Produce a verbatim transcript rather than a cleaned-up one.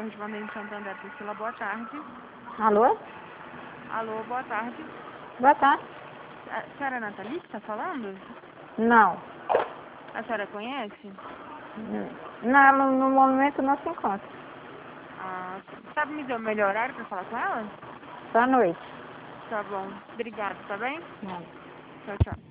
correspondente Santander Priscila, boa tarde. Alô? Alô, boa tarde. Boa tarde. A senhora Nathalie que está falando? Não. A senhora conhece? Não, no, no momento não se encontra. Ah, sabe me dizer o melhor horário para falar com ela? Só à noite. Tá bom. Obrigada, tá bem? Não. Tchau, tchau.